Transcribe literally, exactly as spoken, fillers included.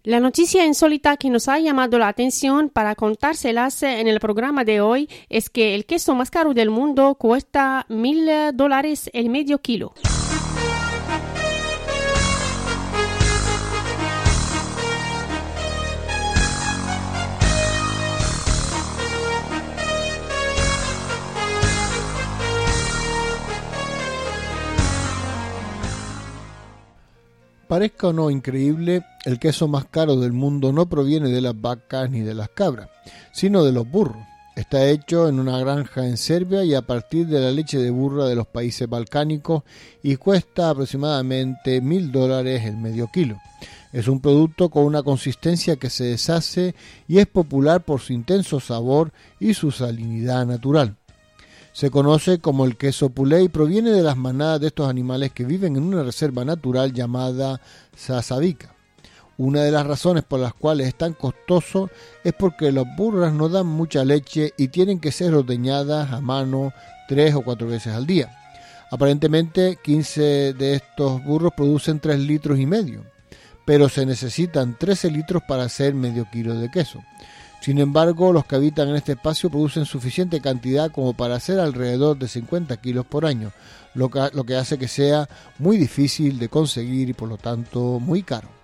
La noticia insólita que nos ha llamado la atención para contárselas en el programa de hoy es que el queso más caro del mundo cuesta mil dólares el medio kilo. Parezca o no increíble, el queso más caro del mundo no proviene de las vacas ni de las cabras, sino de los burros. Está hecho en una granja en Serbia y a partir de la leche de burra de los países balcánicos y cuesta aproximadamente mil dólares el medio kilo. Es un producto con una consistencia que se deshace y es popular por su intenso sabor y su salinidad natural. Se conoce como el queso pulé y proviene de las manadas de estos animales que viven en una reserva natural llamada Sasavica. Una de las razones por las cuales es tan costoso es porque las burras no dan mucha leche y tienen que ser ordeñadas a mano tres o cuatro veces al día. Aparentemente quince de estos burros producen tres litros y medio, pero se necesitan trece litros para hacer medio kilo de queso. Sin embargo, los que habitan en este espacio producen suficiente cantidad como para hacer alrededor de cincuenta kilos por año, lo que, lo que hace que sea muy difícil de conseguir y por lo tanto muy caro.